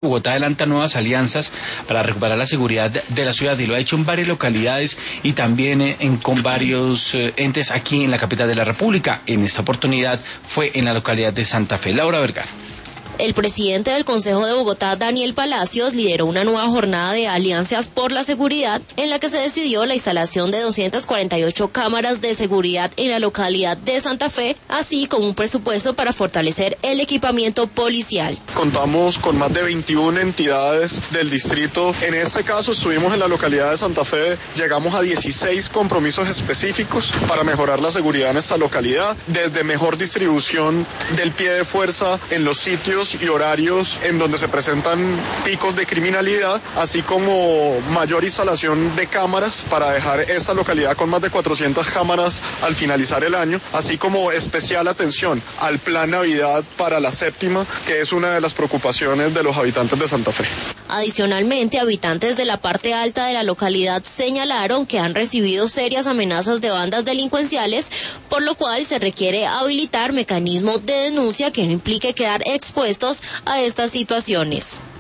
Bogotá adelanta nuevas alianzas para recuperar la seguridad de la ciudad y lo ha hecho en varias localidades y también con varios entes aquí en la capital de la República. En esta oportunidad fue en la localidad de Santa Fe. Laura Vergara. El presidente del Consejo de Bogotá, Daniel Palacios, lideró una nueva jornada de alianzas por la seguridad en la que se decidió la instalación de 248 cámaras de seguridad en la localidad de Santa Fe, así como un presupuesto para fortalecer el equipamiento policial. Contamos con más de 21 entidades del distrito. En este caso estuvimos en la localidad de Santa Fe, llegamos a 16 compromisos específicos para mejorar la seguridad en esta localidad, desde mejor distribución del pie de fuerza en los sitios y horarios en donde se presentan picos de criminalidad, así como mayor instalación de cámaras para dejar esta localidad con más de 400 cámaras al finalizar el año, así como especial atención al Plan Navidad para la séptima, que es una de las preocupaciones de los habitantes de Santa Fe. Adicionalmente, habitantes de la parte alta de la localidad señalaron que han recibido serias amenazas de bandas delincuenciales, por lo cual se requiere habilitar mecanismos de denuncia que no implique quedar expuestos a estas situaciones.